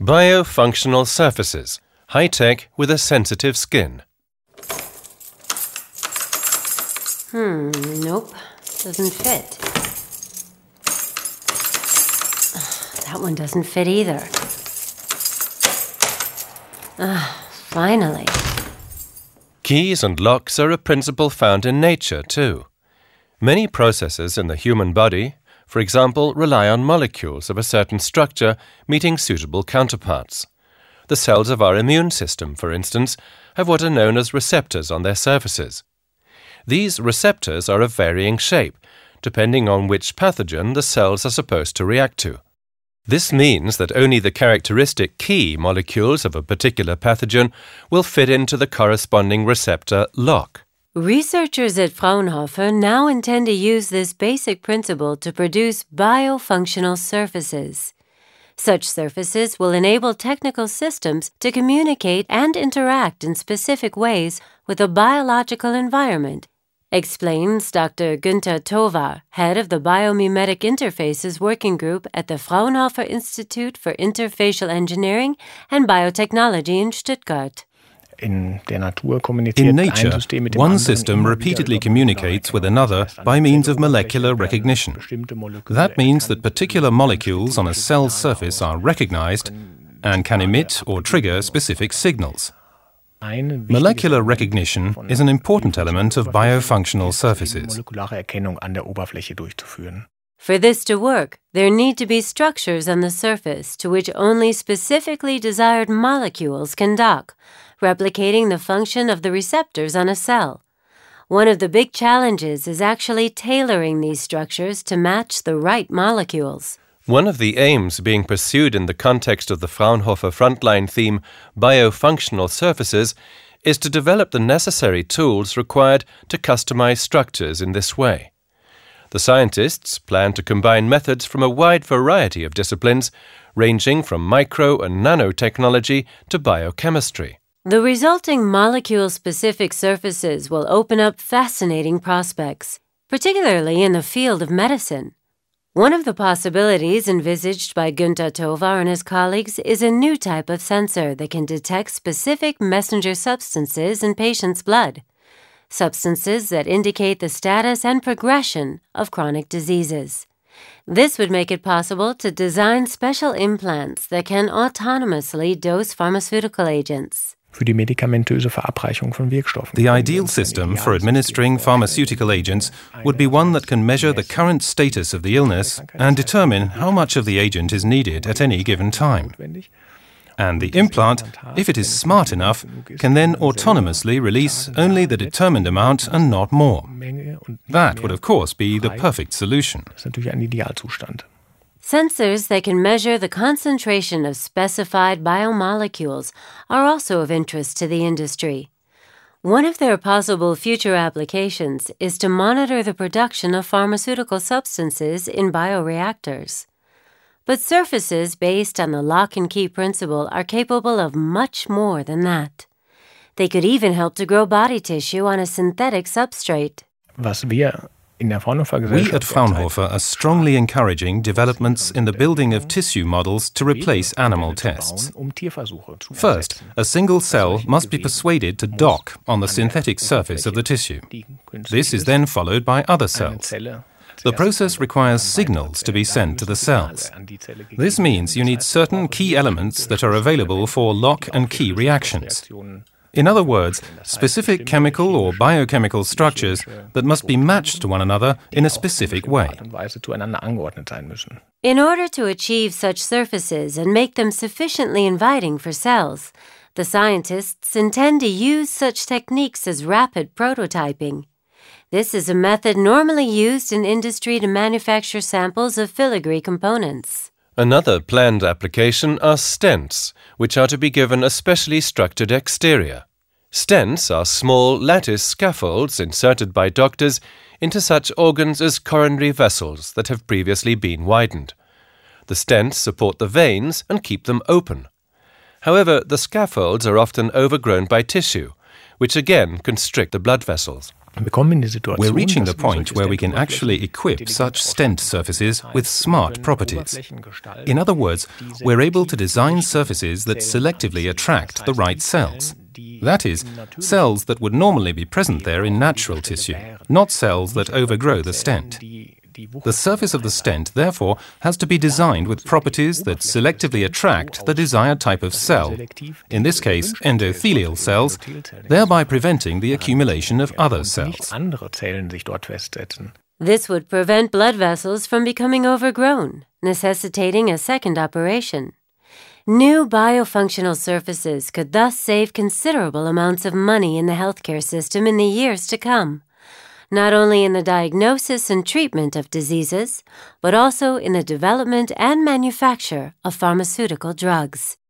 Biofunctional surfaces, high-tech with a sensitive skin. Nope, doesn't fit. That one doesn't fit either. Finally. Keys and locks are a principle found in nature, too. Many processes in the human body, for example, rely on molecules of a certain structure meeting suitable counterparts. The cells of our immune system, for instance, have what are known as receptors on their surfaces. These receptors are of varying shape, depending on which pathogen the cells are supposed to react to. This means that only the characteristic key molecules of a particular pathogen will fit into the corresponding receptor lock. Researchers at Fraunhofer now intend to use this basic principle to produce biofunctional surfaces. Such surfaces will enable technical systems to communicate and interact in specific ways with the biological environment, explains Dr. Günther Tovar, head of the Biomimetic Interfaces Working Group at the Fraunhofer Institute for Interfacial Engineering and Biotechnology in Stuttgart. In nature, one system repeatedly communicates with another by means of molecular recognition. That means that particular molecules on a cell's surface are recognized and can emit or trigger specific signals. Molecular recognition is an important element of biofunctional surfaces. For this to work, there need to be structures on the surface to which only specifically desired molecules can dock, replicating the function of the receptors on a cell. One of the big challenges is actually tailoring these structures to match the right molecules. One of the aims being pursued in the context of the Fraunhofer Frontline theme, biofunctional surfaces, is to develop the necessary tools required to customize structures in this way. The scientists plan to combine methods from a wide variety of disciplines, ranging from micro and nanotechnology to biochemistry. The resulting molecule-specific surfaces will open up fascinating prospects, particularly in the field of medicine. One of the possibilities envisaged by Günther Tovar and his colleagues is a new type of sensor that can detect specific messenger substances in patients' blood, substances that indicate the status and progression of chronic diseases. This would make it possible to design special implants that can autonomously dose pharmaceutical agents. The ideal system for administering pharmaceutical agents would be one that can measure the current status of the illness and determine how much of the agent is needed at any given time. And the implant, if it is smart enough, can then autonomously release only the determined amount and not more. That would, of course, be the perfect solution. Sensors that can measure the concentration of specified biomolecules are also of interest to the industry. One of their possible future applications is to monitor the production of pharmaceutical substances in bioreactors. But surfaces based on the lock-and-key principle are capable of much more than that. They could even help to grow body tissue on a synthetic substrate. We at Fraunhofer are strongly encouraging developments in the building of tissue models to replace animal tests. First, a single cell must be persuaded to dock on the synthetic surface of the tissue. This is then followed by other cells. The process requires signals to be sent to the cells. This means you need certain key elements that are available for lock and key reactions. In other words, specific chemical or biochemical structures that must be matched to one another in a specific way. In order to achieve such surfaces and make them sufficiently inviting for cells, the scientists intend to use such techniques as rapid prototyping. This is a method normally used in industry to manufacture samples of filigree components. Another planned application are stents, which are to be given a specially structured exterior. Stents are small lattice scaffolds inserted by doctors into such organs as coronary vessels that have previously been widened. The stents support the veins and keep them open. However, the scaffolds are often overgrown by tissue, which again constrict the blood vessels. We're reaching the point where we can actually equip such stent surfaces with smart properties. In other words, we're able to design surfaces that selectively attract the right cells. That is, cells that would normally be present there in natural tissue, not cells that overgrow the stent. The surface of the stent, therefore, has to be designed with properties that selectively attract the desired type of cell, in this case endothelial cells, thereby preventing the accumulation of other cells. This would prevent blood vessels from becoming overgrown, necessitating a second operation. New biofunctional surfaces could thus save considerable amounts of money in the healthcare system in the years to come, not only in the diagnosis and treatment of diseases, but also in the development and manufacture of pharmaceutical drugs.